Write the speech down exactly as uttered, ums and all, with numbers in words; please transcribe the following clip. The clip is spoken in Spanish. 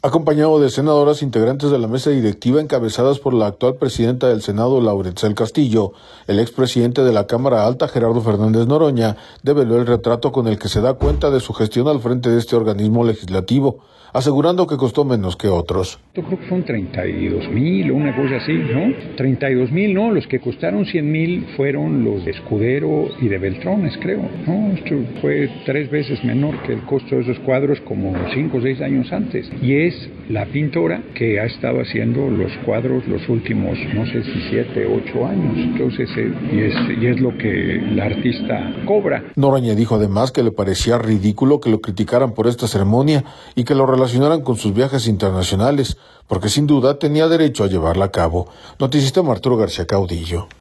Acompañado de senadoras integrantes de la mesa directiva encabezadas por la actual presidenta del Senado, Laura Etzel Castillo, el expresidente de la Cámara Alta, Gerardo Fernández Noroña, develó el retrato con el que se da cuenta de su gestión al frente de este organismo legislativo, asegurando que costó menos que otros. Yo creo que son treinta y dos mil o una cosa así, ¿no? treinta y dos mil, ¿no? Los que costaron cien mil fueron los de Escudero y de Beltrones, creo, ¿no? Esto fue tres veces menor que el costo de esos cuadros como cinco o seis años antes. Y es la pintora que ha estado haciendo los cuadros los últimos, no sé si siete, ocho años. Entonces, eh, y, es, y es lo que la artista cobra. Noroña dijo además que le parecía ridículo que lo criticaran por esta ceremonia y que lo relacionaran con sus viajes internacionales, porque sin duda tenía derecho a llevarla a cabo. Noticista Arturo García Caudillo.